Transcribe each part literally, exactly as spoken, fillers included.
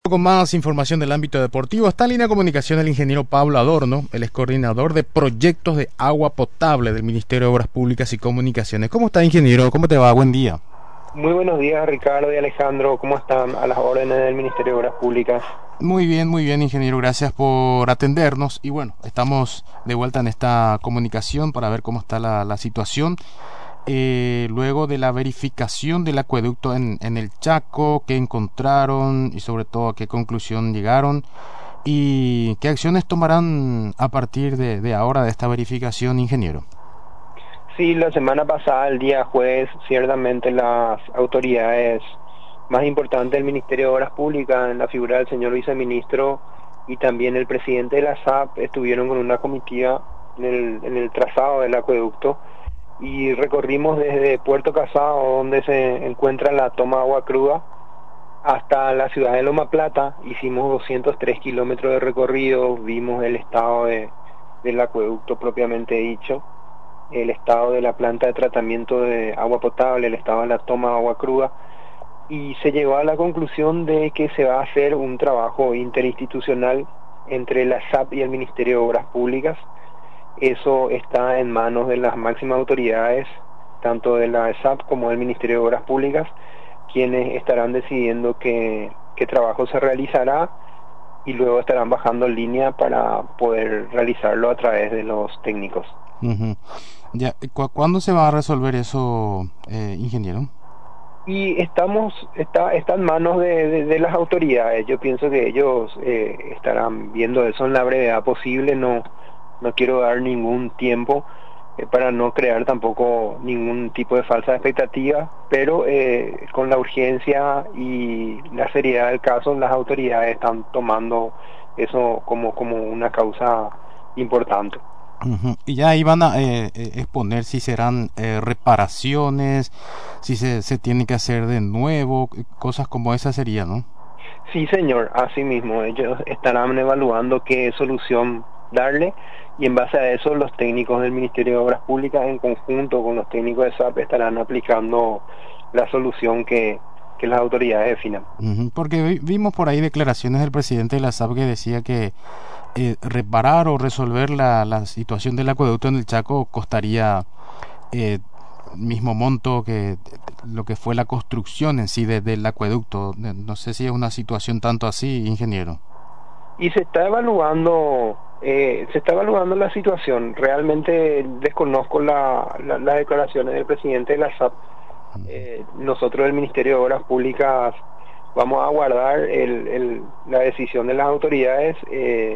Con más información del ámbito deportivo, está en línea de comunicación el ingeniero Pablo Adorno, el ex coordinador de proyectos de agua potable del Ministerio de Obras Públicas y Comunicaciones. ¿Cómo está, ingeniero? ¿Cómo te va? Buen día. Muy buenos días, Ricardo y Alejandro. ¿Cómo están? A las órdenes del Ministerio de Obras Públicas. Muy bien, muy bien, ingeniero. Gracias por atendernos. Y bueno, estamos de vuelta en esta comunicación para ver cómo está la, la situación. Eh, luego de la verificación del acueducto en, en el Chaco, qué encontraron y sobre todo a qué conclusión llegaron y qué acciones tomarán a partir de, de ahora de esta verificación, ingeniero. Sí, la semana pasada, el día jueves, ciertamente las autoridades más importantes del Ministerio de Obras Públicas, en la figura del señor viceministro y también el presidente de la S A P, estuvieron con una comitiva en el, en el trazado del acueducto y recorrimos desde Puerto Casado, donde se encuentra la toma de agua cruda, hasta la ciudad de Loma Plata. Hicimos doscientos tres kilómetros de recorrido, vimos el estado de, del acueducto propiamente dicho, el estado de la planta de tratamiento de agua potable, el estado de la toma de agua cruda, y se llegó a la conclusión de que se va a hacer un trabajo interinstitucional entre la S A P y el Ministerio de Obras Públicas. Eso está en manos de las máximas autoridades, tanto de la S A P como del Ministerio de Obras Públicas, quienes estarán decidiendo qué, qué trabajo se realizará y luego estarán bajando línea para poder realizarlo a través de los técnicos. Uh-huh. Ya, ¿cu- ¿Cuándo se va a resolver eso, eh, ingeniero? Y estamos está está en manos de, de, de las autoridades. Yo pienso que ellos eh, estarán viendo eso en la brevedad posible. No no quiero dar ningún tiempo eh, para no crear tampoco ningún tipo de falsa expectativa, pero eh, con la urgencia y la seriedad del caso, las autoridades están tomando eso como como una causa importante. Uh-huh. Y ya ahí van a eh, eh, exponer si serán eh, reparaciones, si se, se tiene que hacer de nuevo, c- cosas como esa sería, ¿no? Sí, señor, así mismo, ellos estarán evaluando qué solución darle y en base a eso los técnicos del Ministerio de Obras Públicas en conjunto con los técnicos de S A P estarán aplicando la solución que, que las autoridades definan. Ujú. Porque vi- vimos por ahí declaraciones del presidente de la S A P que decía que eh, reparar o resolver la, la situación del acueducto en el Chaco costaría eh, mismo monto que lo que fue la construcción en sí de- del acueducto. Eh, No sé si es una situación tanto así, ingeniero. Y se está evaluando, eh, se está evaluando la situación. Realmente desconozco la, la- las declaraciones del presidente de la S A P. Eh, nosotros del Ministerio de Obras Públicas vamos a aguardar el, el, la decisión de las autoridades eh,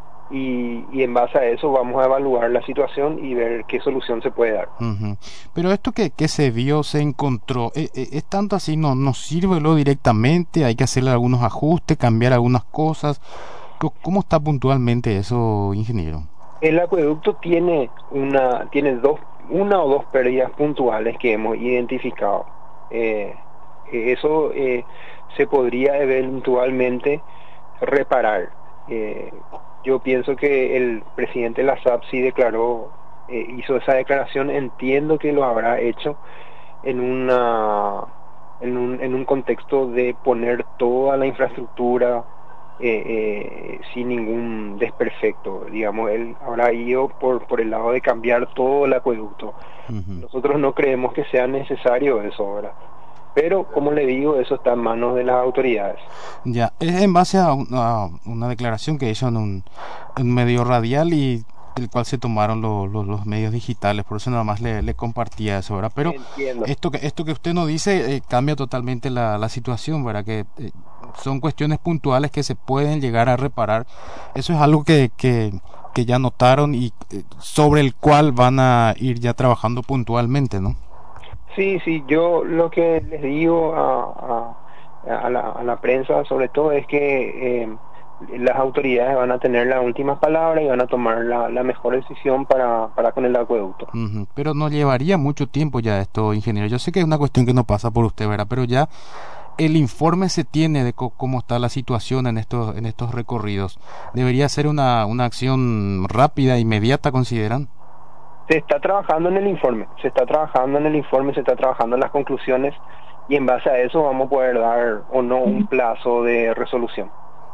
y, y en base a eso vamos a evaluar la situación y ver qué solución se puede dar. Ujú. Pero esto que, que se vio, se encontró, eh, eh, es tanto así, no, no sirve lo directamente, hay que hacerle algunos ajustes, cambiar algunas cosas. Co- ¿Cómo está puntualmente eso, ingeniero? El acueducto tiene una, tiene dos, una o dos pérdidas puntuales que hemos identificado. Eh, eso eh, se podría eventualmente reparar. Eh, yo pienso que el presidente de la S A P sí declaró, eh, hizo esa declaración, entiendo que lo habrá hecho en una en un, en un contexto de poner toda la infraestructura eh, eh, sin ningún desperfecto. Digamos, él habrá ido por, por el lado de cambiar todo el acueducto. Ujú. Nosotros no creemos que sea necesario eso ahora. Pero, como le digo, eso está en manos de las autoridades. Ya, es en base a, un- a una declaración que hizo en un, en un medio radial y del cual se tomaron lo- lo- los medios digitales, por eso nada más le, le compartía eso, ¿verdad? Pero Entiendo. esto que esto que usted nos dice eh, cambia totalmente la, la situación, ¿verdad? Que eh, son cuestiones puntuales que se pueden llegar a reparar. Eso es algo que, que, que ya notaron y eh, sobre el cual van a ir ya trabajando puntualmente, ¿no? Sí, sí, yo lo que les digo a, a, a la, a la prensa sobre todo es que eh, las autoridades van a tener la última palabra y van a tomar la, la mejor decisión para, para con el acueducto. Ujú. Pero no llevaría mucho tiempo ya esto, ingeniero. Yo sé que es una cuestión que no pasa por usted, ¿verdad? Pero ya el informe se tiene de co- cómo está la situación en estos en estos recorridos. Debería ser una, una acción rápida, inmediata, ¿consideran? Se está trabajando en el informe, se está trabajando en el informe, se está trabajando en las conclusiones y en base a eso vamos a poder dar o no un plazo de resolución.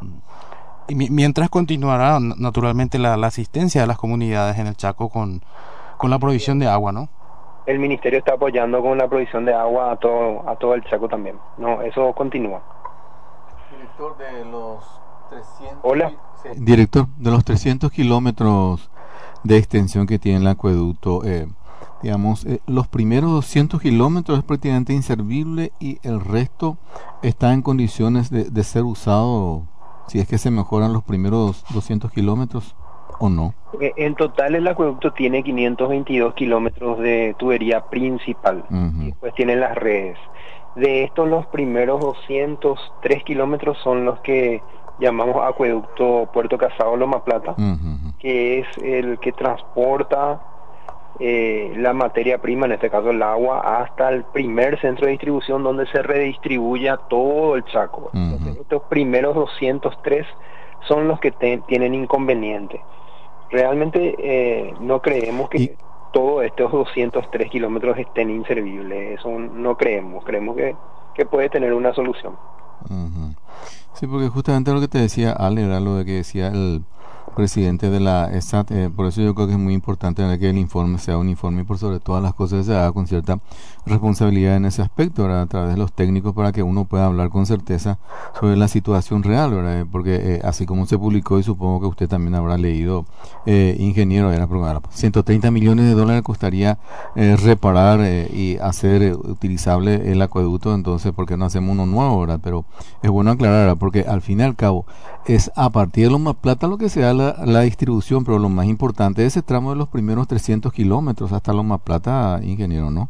Y mi- mientras continuará n- naturalmente la, la asistencia de las comunidades en el Chaco con, con la provisión de agua, ¿no? El ministerio está apoyando con la provisión de agua a todo a todo el Chaco también. No, eso continúa. Director de los trescientos Hola. Sí. Director, de los trescientos kilómetros de extensión que tiene el acueducto, eh, digamos, eh, los primeros doscientos kilómetros es prácticamente inservible y el resto está en condiciones de, de ser usado si es que se mejoran los primeros doscientos kilómetros o no. Eh, En total el acueducto tiene quinientos veintidós kilómetros de tubería principal. Uh-huh. Y después tienen las redes. De estos, los primeros doscientos tres kilómetros son los que llamamos acueducto Puerto Casado Loma Plata, Uh-huh. que es el que transporta eh, la materia prima, en este caso el agua, hasta el primer centro de distribución donde se redistribuye a todo el Chaco. Uh-huh. Entonces, estos primeros doscientos tres son los que te- tienen inconveniente. Realmente eh, no creemos que Y- todos estos doscientos tres kilómetros estén inservibles, eso no creemos, creemos que, que puede tener una solución. Ujú. Sí, porque justamente lo que te decía Ale era lo de que decía el presidente de la E S A T, eh, por eso yo creo que es muy importante, ¿verdad?, que el informe sea un informe y por sobre todas las cosas se haga con cierta responsabilidad en ese aspecto, ¿verdad?, a través de los técnicos para que uno pueda hablar con certeza sobre la situación real, ¿verdad?, porque eh, así como se publicó y supongo que usted también habrá leído, eh, ingeniero, era programa, ciento treinta millones de dólares costaría eh, reparar eh, y hacer eh, utilizable el acueducto, entonces ¿por qué no hacemos uno nuevo, ¿verdad? Pero es bueno aclarar, ¿verdad?, porque al fin y al cabo es a partir de Loma Plata lo que se da la, la distribución, pero lo más importante es ese tramo de los primeros trescientos kilómetros hasta Loma Plata, ingeniero, ¿no?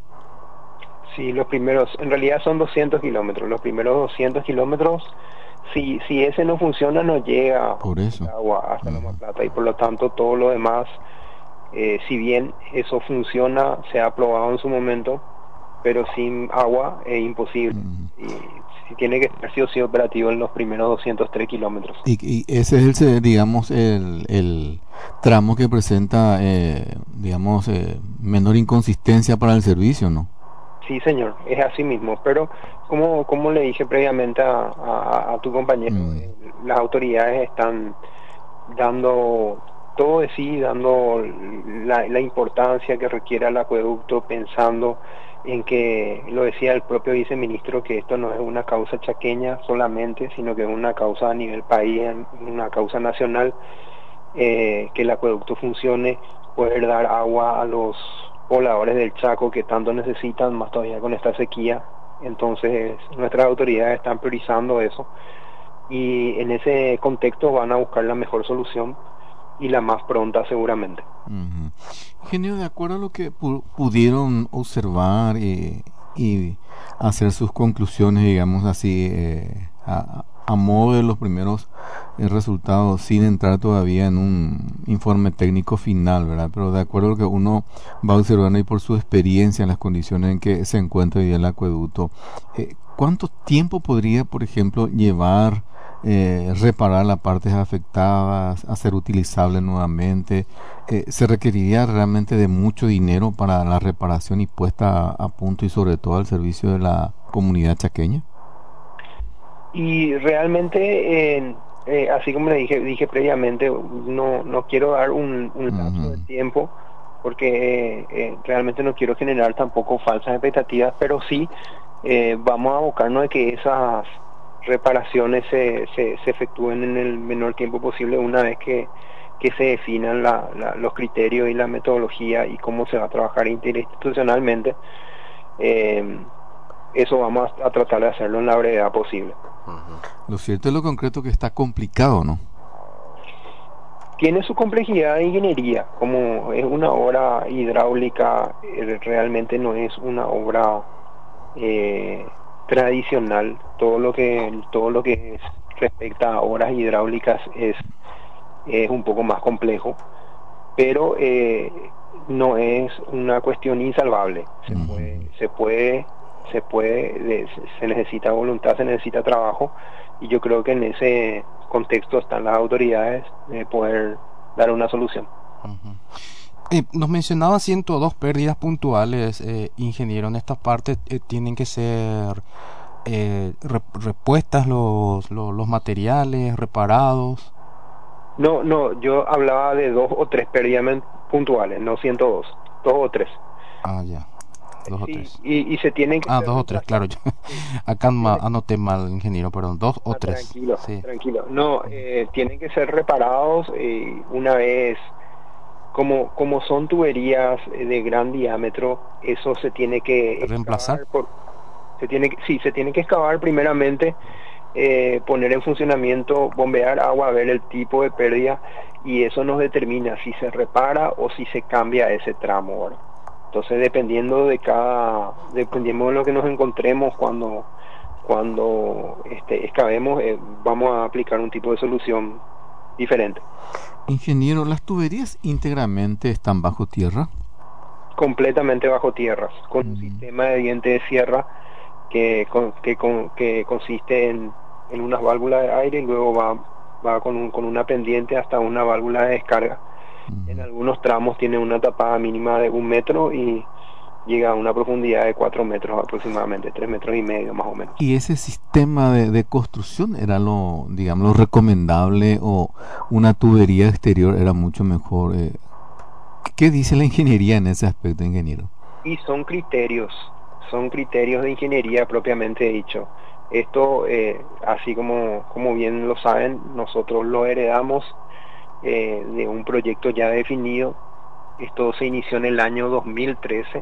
Sí, los primeros, en realidad son doscientos kilómetros, los primeros doscientos kilómetros, si, si ese no funciona no llega Por eso. el agua hasta Ujú. Loma Plata y por lo tanto todo lo demás, eh, si bien eso funciona, se ha aprobado en su momento, pero sin agua es imposible. Ujú. Y si tiene que estar sí o sí operativo en los primeros doscientos tres kilómetros. Y, y ese es el, se- digamos, el, el tramo que presenta, eh, digamos, eh, menor inconsistencia para el servicio, ¿no? Sí, señor, es así mismo, pero como, como le dije previamente a, a, a tu compañero, Mm. eh, las autoridades están dando todo de sí, dando la, la importancia que requiere el acueducto, pensando en que, lo decía el propio viceministro, que esto no es una causa chaqueña solamente, sino que es una causa a nivel país, una causa nacional, eh, que el acueducto funcione, poder dar agua a los pobladores del Chaco que tanto necesitan, más todavía con esta sequía. Entonces nuestras autoridades están priorizando eso y en ese contexto van a buscar la mejor solución y la más pronta seguramente. Ujú. Ingeniero, de acuerdo a lo que pu- pudieron observar y, y hacer sus conclusiones, digamos así, eh, a, a modo de los primeros eh, resultados, sin entrar todavía en un informe técnico final, ¿verdad? Pero de acuerdo a lo que uno va observando y por su experiencia en las condiciones en que se encuentra hoy día el acueducto, eh, ¿cuánto tiempo podría, por ejemplo, llevar eh, reparar las partes afectadas, hacer utilizable nuevamente? Eh, ¿se requeriría realmente de mucho dinero para la reparación y puesta a, a punto y sobre todo al servicio de la comunidad chaqueña? Y realmente, eh, eh, así como le dije, dije previamente, no, no quiero dar un, un lapso Ujú. de tiempo porque eh, eh, realmente no quiero generar tampoco falsas expectativas, pero sí eh, vamos a abocarnos de que esas reparaciones se, se, se efectúen en el menor tiempo posible una vez que, que se definan la, la, los criterios y la metodología y cómo se va a trabajar interinstitucionalmente. Eh, eso vamos a, a tratar de hacerlo en la brevedad posible. Lo cierto es lo concreto que está complicado, ¿no? Tiene su complejidad de ingeniería, como es una obra hidráulica, eh, realmente no es una obra eh, tradicional. Todo lo que todo lo que es, respecta a obras hidráulicas es es un poco más complejo, pero eh, no es una cuestión insalvable. Se Ujú. puede se puede se puede de- se necesita voluntad, se necesita trabajo, y yo creo que en ese contexto están las autoridades de poder dar una solución. Ujú. Eh, nos mencionaba ciento dos pérdidas puntuales, eh, ingeniero. En estas partes eh, tienen que ser eh, re- repuestas los, los, los materiales, reparados. No, no, yo hablaba de dos o tres pérdidas men- puntuales, no ciento dos, dos o tres. Ah, ya, dos o Sí, tres. y, y se tienen que Ah, ser dos o tres, claro. reemplazados. Yo Sí, acá ma- tiene- anoté mal, ingeniero, perdón. Dos o ah, tres. tranquilo, Sí. tranquilo. No, eh, tienen que ser reparados eh, una vez, como, como son tuberías eh, de gran diámetro, eso se tiene que Reemplazar. excavar por, se tiene que, sí, se tiene que excavar primeramente, eh, poner en funcionamiento, bombear agua, ver el tipo de pérdida y eso nos determina si se repara o si se cambia ese tramo, ¿verdad? Entonces, dependiendo de cada, dependiendo de lo que nos encontremos cuando cuando este, excavemos, eh, vamos a aplicar un tipo de solución diferente. Ingeniero, ¿las tuberías íntegramente están bajo tierra? Completamente bajo tierras, con un Mm. sistema de diente de sierra que, con- que, con- que consiste en, en unas válvulas de aire y luego va, va con, un- con una pendiente hasta una válvula de descarga. En Ujú. algunos tramos tiene una tapada mínima de un metro y llega a una profundidad de cuatro metros aproximadamente, tres metros y medio más o menos. ¿Y ese sistema de, de construcción era lo, digamos, lo recomendable o una tubería exterior era mucho mejor? eh? ¿Qué dice la ingeniería en ese aspecto, ingeniero? Y son criterios, son criterios de ingeniería propiamente dicho. Esto, eh, así como, como bien lo saben, nosotros lo heredamos eh, de un proyecto ya definido. Esto se inició en el año dos mil trece.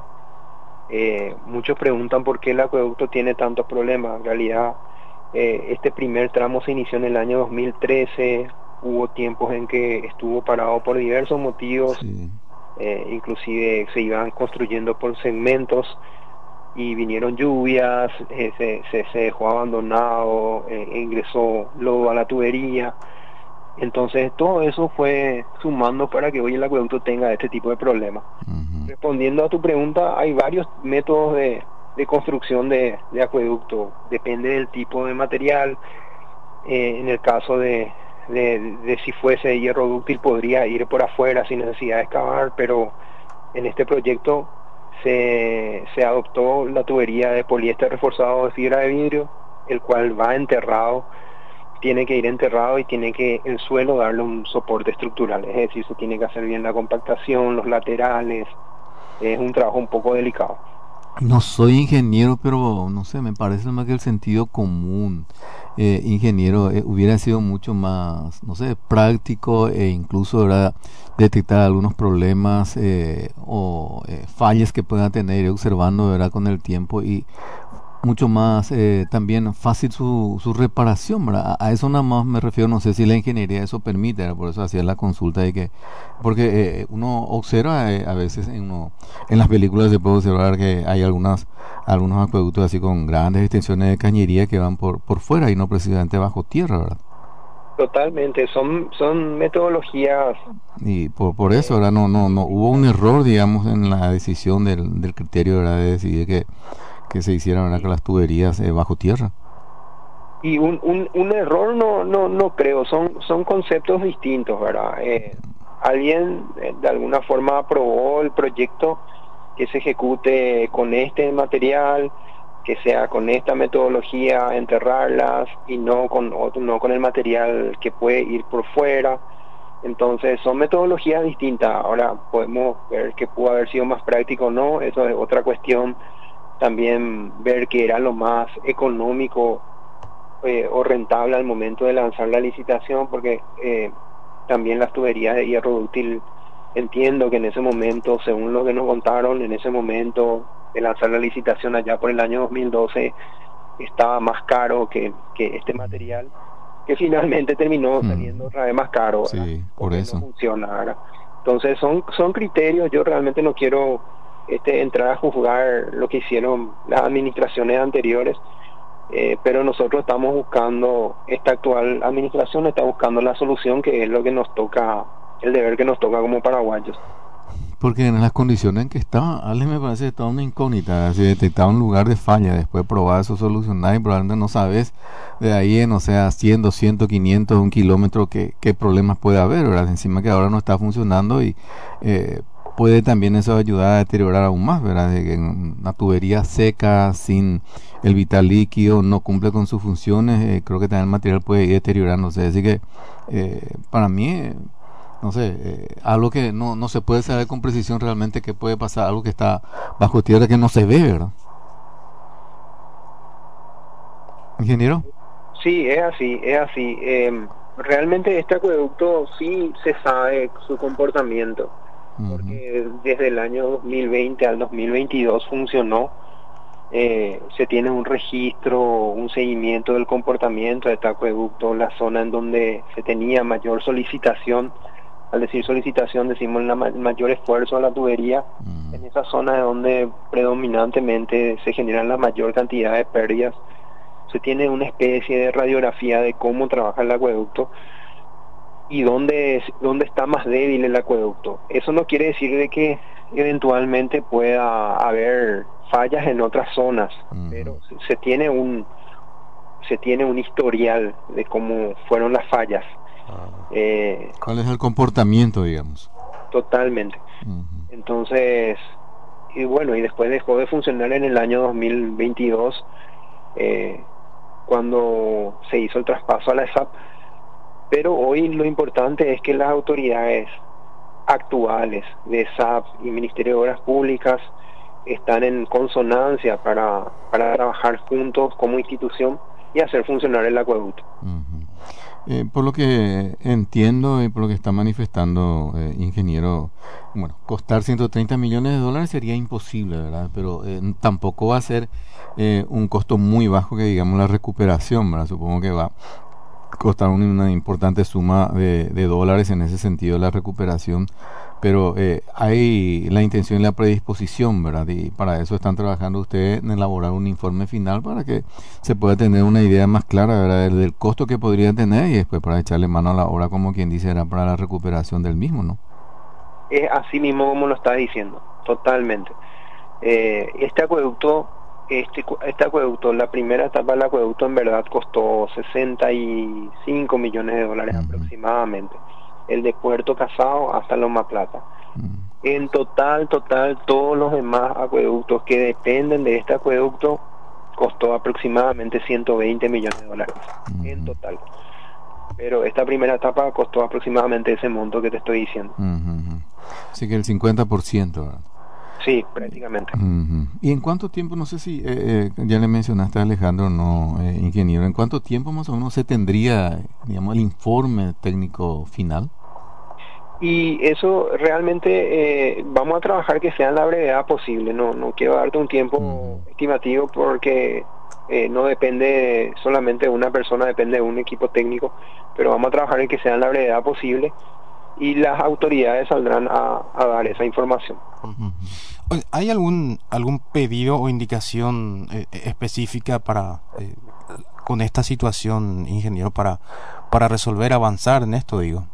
Eh, muchos preguntan por qué el acueducto tiene tantos problemas. En realidad, eh, este primer tramo se inició en el año dos mil trece. Hubo tiempos en que estuvo parado por diversos motivos. Sí. Eh, inclusive se iban construyendo por segmentos y vinieron lluvias, eh, se, se, se dejó abandonado, eh, ingresó lodo a la tubería. Entonces todo eso fue sumando para que hoy el acueducto tenga este tipo de problemas. Ujú. Respondiendo a tu pregunta, hay varios métodos de, de construcción de, de acueducto, depende del tipo de material. Eh, en el caso de, de, de si fuese hierro dúctil podría ir por afuera sin necesidad de excavar, pero en este proyecto se, se adoptó la tubería de poliéster reforzado de fibra de vidrio, el cual va enterrado, tiene que ir enterrado y tiene que el suelo darle un soporte estructural, es decir, se tiene que hacer bien la compactación, los laterales, es un trabajo un poco delicado. No soy ingeniero, pero no sé, me parece más que el sentido común, eh, ingeniero, eh, hubiera sido mucho más, no sé, práctico e incluso era detectar algunos problemas eh, o eh, fallas que puedan tener, ir observando, ¿verdad? Con el tiempo y mucho más eh, también fácil su, su reparación, ¿verdad? A, a eso nada más me refiero, no sé si la ingeniería eso permite, ¿verdad? Por eso hacía la consulta de que, porque eh, uno observa eh, a veces en, uno, en las películas se puede observar que hay algunas algunos acueductos así con grandes extensiones de cañería que van por, por fuera y no precisamente bajo tierra, ¿verdad? Totalmente, son, son metodologías. Y por, por eso, eh, ¿verdad? No, no, no hubo un error, digamos, en la decisión del, del criterio, ¿verdad? De decidir que, que se hicieran, ¿verdad? Que las tuberías eh, bajo tierra. Y un, un, un error no, no, no creo, son, son conceptos distintos, ¿verdad? Eh, alguien eh, de alguna forma aprobó el proyecto que se ejecute con este material, que sea con esta metodología, enterrarlas y no con otro, no con el material que puede ir por fuera. Entonces son metodologías distintas. Ahora podemos ver que pudo haber sido más práctico o no, eso es otra cuestión. También ver que era lo más económico eh, o rentable al momento de lanzar la licitación, porque eh, también las tuberías de hierro dúctil, entiendo que en ese momento, según lo que nos contaron, en ese momento de lanzar la licitación allá por el año dos mil doce, estaba más caro que, que este material, que finalmente terminó saliendo otra vez más caro, ¿verdad? Sí, por Porque eso. no funciona, ¿verdad? Entonces son, son criterios, yo realmente no quiero este, entrar a juzgar lo que hicieron las administraciones anteriores, eh, pero nosotros estamos buscando, esta actual administración está buscando la solución que es lo que nos toca, el deber que nos toca como paraguayos. Porque en las condiciones en que estaba, Ale me parece que estaba una incógnita, si detectaba un lugar de falla, después probar eso, solucionar y probablemente no sabes de ahí en, o sea, cien, doscientos, quinientos, un kilómetro, qué, qué problemas puede haber, ¿verdad? Encima que ahora no está funcionando y eh, puede también eso ayudar a deteriorar aún más, ¿verdad? De que una tubería seca, sin el vital líquido, no cumple con sus funciones, eh, creo que también el material puede ir deteriorándose. Así que eh, para mí, eh, no sé, eh, algo que no, no se puede saber con precisión realmente qué puede pasar, algo que está bajo tierra que no se ve, ¿verdad? ¿Ingeniero? Sí, es así, es así. Eh, realmente este acueducto sí se sabe su comportamiento, porque uh-huh. desde el año dos mil veinte al dos mil veintidós funcionó. Eh, se tiene un registro, un seguimiento del comportamiento de este acueducto, la zona en donde se tenía mayor solicitación. Al decir solicitación decimos la ma- mayor esfuerzo a la tubería, uh-huh. en esa zona donde predominantemente se genera la mayor cantidad de pérdidas. Se tiene una especie de radiografía de cómo trabaja el acueducto y dónde, dónde está más débil el acueducto. Eso no quiere decir de que eventualmente pueda haber fallas en otras zonas, uh-huh. pero se, se tiene un se tiene un historial de cómo fueron las fallas. Uh-huh. Eh, ¿Cuál es el comportamiento, digamos? Totalmente. Uh-huh. Entonces, y bueno, y después dejó de funcionar en el año dos mil veintidós. Eh, cuando se hizo el traspaso a la E S A P, pero hoy lo importante es que las autoridades actuales de E S A P y Ministerio de Obras Públicas están en consonancia para, para trabajar juntos como institución y hacer funcionar el acueducto. Uh-huh. Eh, por lo que entiendo y por lo que está manifestando, eh, ingeniero, bueno, costar ciento treinta millones de dólares sería imposible, ¿verdad? Pero eh, tampoco va a ser eh, un costo muy bajo que digamos la recuperación, ¿verdad? Supongo que va a costar una, una importante suma de, de dólares en ese sentido la recuperación, pero eh, hay la intención y la predisposición, ¿verdad? Y para eso están trabajando ustedes en elaborar un informe final para que se pueda tener una idea más clara, ¿verdad? Del, del costo que podría tener y después para echarle mano a la obra, como quien dice, era para la recuperación del mismo, ¿no? Es así mismo como lo está diciendo, totalmente. Eh, este acueducto, este, este acueducto, la primera etapa del acueducto en verdad costó sesenta y cinco millones de dólares uh-huh. aproximadamente. El de Puerto Casado hasta Loma Plata. Uh-huh. En total, total, todos los demás acueductos que dependen de este acueducto costó aproximadamente ciento veinte millones de dólares uh-huh. en total. Pero esta primera etapa costó aproximadamente ese monto que te estoy diciendo. Uh-huh. Así que el cincuenta por ciento, ¿verdad? Sí, prácticamente. Uh-huh. ¿Y en cuánto tiempo, no sé si eh, eh, ya le mencionaste a Alejandro, no, eh, ingeniero, en cuánto tiempo más o menos se tendría, digamos, el informe técnico final? Y eso realmente eh, vamos a trabajar que sea en la brevedad posible. No, no quiero darte un tiempo uh-huh. estimativo porque eh, no depende solamente de una persona, depende de un equipo técnico, pero vamos a trabajar en que sea en la brevedad posible y las autoridades saldrán a, a dar esa información. Uh-huh. ¿Hay algún algún pedido o indicación eh, específica para eh, con esta situación, ingeniero, para para resolver, avanzar en esto, digo?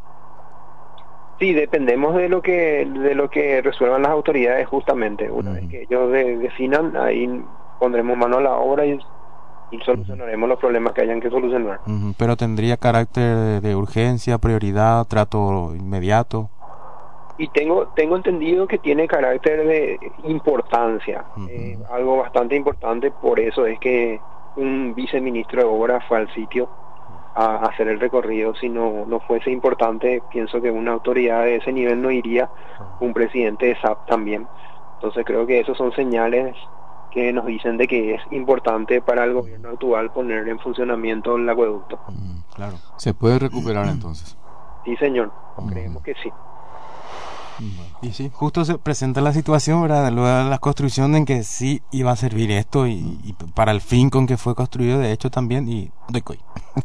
Sí, dependemos de lo que de lo que resuelvan las autoridades justamente. Una uh-huh. vez que ellos de, definan, ahí pondremos mano a la obra y, y solucionaremos uh-huh. los problemas que hayan que solucionar. Uh-huh. Pero tendría carácter de urgencia, prioridad, trato inmediato. Y tengo tengo entendido que tiene carácter de importancia, uh-huh. eh, algo bastante importante, por eso es que un viceministro de Obras fue al sitio a hacer el recorrido. Si no, no fuese importante, pienso que una autoridad de ese nivel no iría, un presidente de S A P también. Entonces creo que esos son señales que nos dicen de que es importante para el gobierno actual poner en funcionamiento el acueducto. Uh-huh. Claro. ¿Se puede recuperar entonces? Sí, señor, uh-huh. creemos que sí. Bueno. Y sí, justo se presenta la situación, ¿verdad? Luego de la construcción en que sí iba a servir esto y, y para el fin con que fue construido, de hecho también, y doy coy.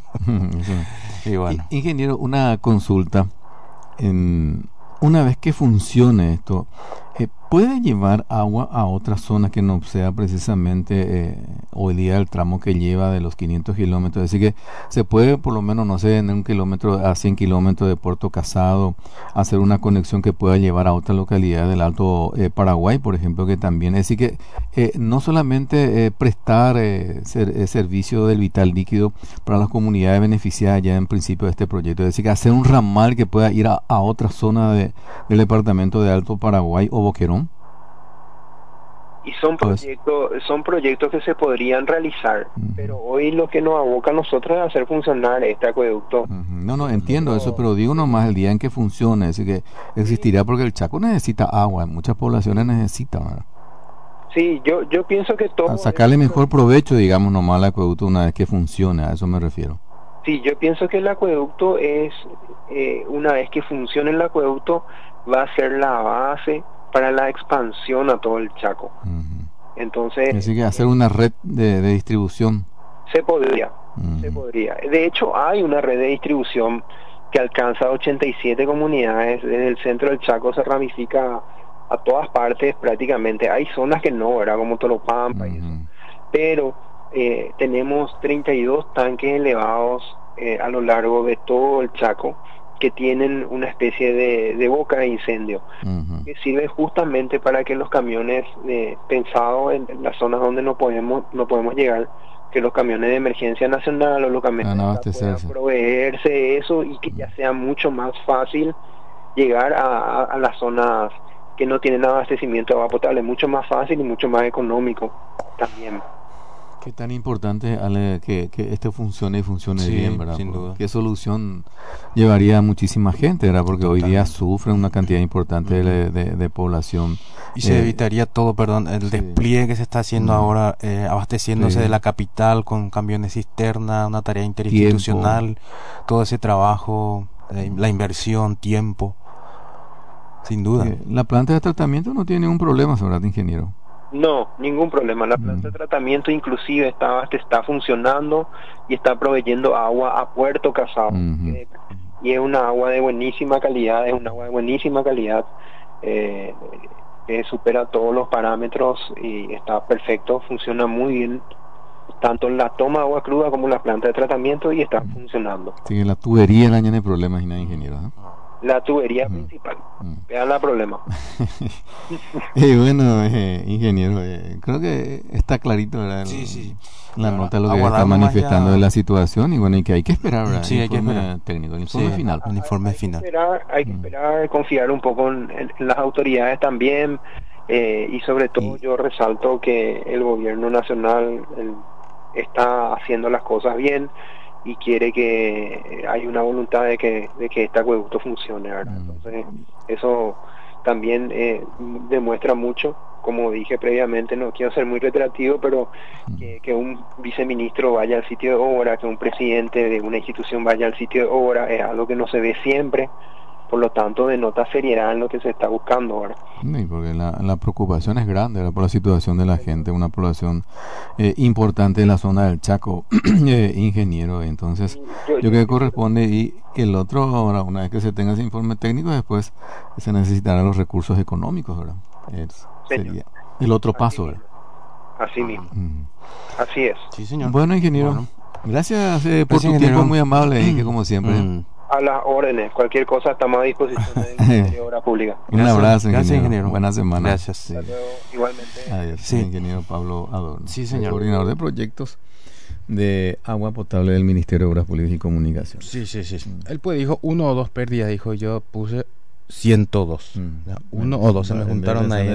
Sí. Y bueno. Ingeniero, una consulta. En, una vez que funcione esto, eh, ¿puede llevar agua a otra zona que no sea precisamente eh, hoy día el tramo que lleva de los quinientos kilómetros? Es decir, que se puede por lo menos, no sé, en un kilómetro a cien kilómetros de Puerto Casado, hacer una conexión que pueda llevar a otra localidad del Alto eh, Paraguay, por ejemplo, que también, es decir, que eh, no solamente eh, prestar eh, ser, eh, servicio del vital líquido para las comunidades beneficiadas ya en principio de este proyecto, es decir, que hacer un ramal que pueda ir a, a otra zona de, del departamento de Alto Paraguay o Boquerón. Y son proyectos, son proyectos que se podrían realizar, uh-huh. pero hoy lo que nos aboca a nosotros es hacer funcionar este acueducto. Uh-huh. No, no, entiendo no, eso, pero digo nomás el día en que funcione, es decir, que existirá porque el Chaco necesita agua, muchas poblaciones necesitan, ¿verdad? Sí, yo yo pienso que todo... A sacarle mejor provecho, digamos, nomás al acueducto una vez que funcione, a eso me refiero. Sí, yo pienso que el acueducto es, eh, una vez que funcione el acueducto, va a ser la base para la expansión a todo el Chaco. Uh-huh. Entonces, así que hacer una red de, de distribución se podría, uh-huh. se podría. De hecho, hay una red de distribución que alcanza ochenta y siete comunidades. En el centro del Chaco se ramifica a todas partes prácticamente. Hay zonas que no, ¿verdad? Como Tolopampa uh-huh. y eso. Pero eh, tenemos treinta y dos tanques elevados eh, a lo largo de todo el Chaco, que tienen una especie de, de boca de incendio, uh-huh. que sirve justamente para que los camiones eh, pensados en, en las zonas donde no podemos no podemos llegar, que los camiones de emergencia nacional o los camiones ah, no, puedan proveerse de eso y que ya sea mucho más fácil llegar a, a, a las zonas que no tienen abastecimiento de agua potable, mucho más fácil y mucho más económico también. Qué tan importante, Ale, que, que esto funcione y funcione sí, bien, ¿verdad? Sin duda. ¿Qué solución llevaría a muchísima gente, ¿verdad? Porque Totalmente. Hoy día sufren una cantidad importante uh-huh. de, de, de población. Y se eh, evitaría todo, perdón, el sí. despliegue que se está haciendo uh-huh. ahora, eh, abasteciéndose sí. de la capital con camiones cisterna, una tarea interinstitucional, tiempo. Todo ese trabajo, eh, la inversión, tiempo, sin duda. Eh, la planta de tratamiento no tiene ningún problema, ¿verdad, ingeniero? No, ningún problema. La planta mm. de tratamiento inclusive está, está funcionando y está proveyendo agua a Puerto Casado. Mm-hmm. eh, y es una agua de buenísima calidad, es una agua de buenísima calidad, eh, que supera todos los parámetros y está perfecto, funciona muy bien, tanto la toma de agua cruda como la planta de tratamiento, y está mm. funcionando. Sí, la tubería no tiene problemas, y nada, ingeniero, ¿eh? La tubería mm. principal, mm. vean la problema. Y bueno, eh, ingeniero, eh, creo que está clarito, ¿verdad? El, sí, sí. La claro, nota lo que está manifestando ya... de la situación, y bueno, y que hay que esperar, ¿verdad? Sí, el hay que esperar. Técnico, el informe sí, final. El informe hay final. Que esperar, hay que esperar, confiar un poco en, en las autoridades también, eh, y sobre todo y... yo resalto que el gobierno nacional el, está haciendo las cosas bien y quiere que hay una voluntad de que de que este acueducto funcione, ¿verdad? Entonces eso también eh, demuestra mucho, como dije previamente, no quiero ser muy reiterativo, pero que, que un viceministro vaya al sitio de obra, que un presidente de una institución vaya al sitio de obra, es algo que no se ve siempre. Por lo tanto, denota seriedad en lo que se está buscando ahora. Sí, porque la, la preocupación es grande, ¿verdad? Por la situación de la gente, una población eh, importante de la zona del Chaco, eh, ingeniero. Entonces, yo, yo creo que corresponde, y el otro, ahora, una vez que se tenga ese informe técnico, después se necesitarán los recursos económicos, ¿verdad? Es, sería el otro paso, ¿verdad? Así mismo. Uh-huh. Así es. Sí, señor. Bueno, ingeniero, bueno. gracias eh, por pues, tu ingeniero. tiempo muy amable, y que como siempre... Uh-huh. A las órdenes, cualquier cosa estamos a disposición del Ministerio de Obras Públicas. Un abrazo, ingeniero. Gracias, ingeniero. Buena semana. Gracias. Sí. Hasta luego, igualmente. Adiós, sí. Ingeniero Pablo Adorno. Sí, señor. Coordinador de proyectos de agua potable del Ministerio de Obras Públicas y Comunicación. Sí, sí, sí. Mm. Él pues dijo uno o dos pérdidas, dijo, yo puse ciento dos. Mm. Uno o dos se me juntaron ahí.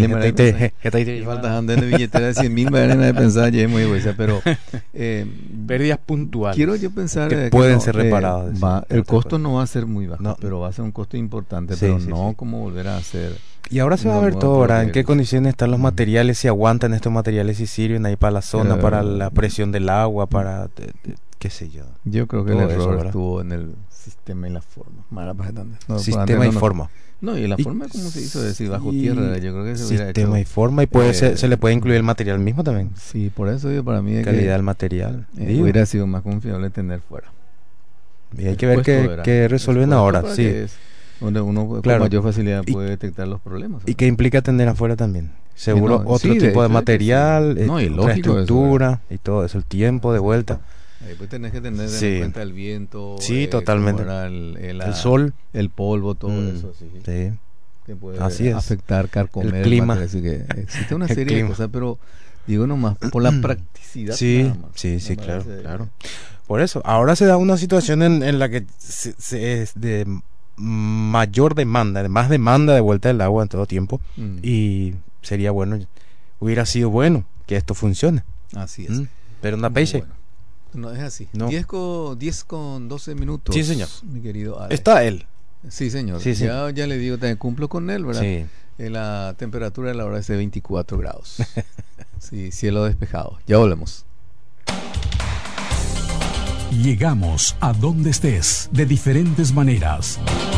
Faltaban de billetera de cien mil maneras de pensar, ya es muy buena, pero eh, pérdidas puntuales quiero yo pensar que, que pueden no, ser reparadas. Eh, va, el costo no va a ser muy bajo, no. pero va a ser un costo importante, sí, pero sí, no sí. como volver a hacer. Y ahora se va a ver todo, ¿verdad? En qué condiciones están los materiales, si aguantan estos materiales, si sirven ahí para la zona, uh, para la presión del agua, para de, de, qué sé yo. Yo creo que todo el error eso, estuvo en el sistema y la forma. No, sistema y no, forma. No, y la y, forma como se hizo, decir, bajo tierra, yo creo que se hubiera sistema hecho, y forma, y puede eh, ser, se le puede incluir el material mismo también. Sí, por eso digo, para mí calidad que, del material. Eh, hubiera sido más confiable tener fuera. Y hay que ver qué, qué resuelven ahora, sí. Es, donde uno Claro. con mayor facilidad Y- puede detectar los problemas. Y que implica atender afuera también. Seguro no, otro sí, de tipo de hecho, material, sí. No, eh, y otra lógico eso, estructura y todo eso, el tiempo de vuelta. Ahí pues tenés que tener Sí. en cuenta el viento, Sí, eh, totalmente. cómo era el, el, El sol. el polvo, todo Mm, eso, sí, sí. que puede Así es. afectar, carcomer, El clima. material, así que existe una El serie de clima. cosas, pero digo nomás por la practicidad. Sí, nada más. sí, sí, Me claro, parece- claro. Por eso, ahora se da una situación en, en la que se, se es de mayor demanda, de más demanda de vuelta del agua en todo tiempo, Mm, y sería bueno, hubiera sido bueno que esto funcione. así es. Mm, Pero una Muy peixe. bueno. No es así. No. diez con, diez con doce minutos. Sí, señor. Mi querido Ale. Está él. Sí, señor. Sí, sí. Ya, ya le digo, también cumplo con él, ¿verdad? Sí. Eh, La temperatura de la hora es de veinticuatro grados. Sí, cielo despejado. Ya volvemos. Llegamos a donde estés de diferentes maneras.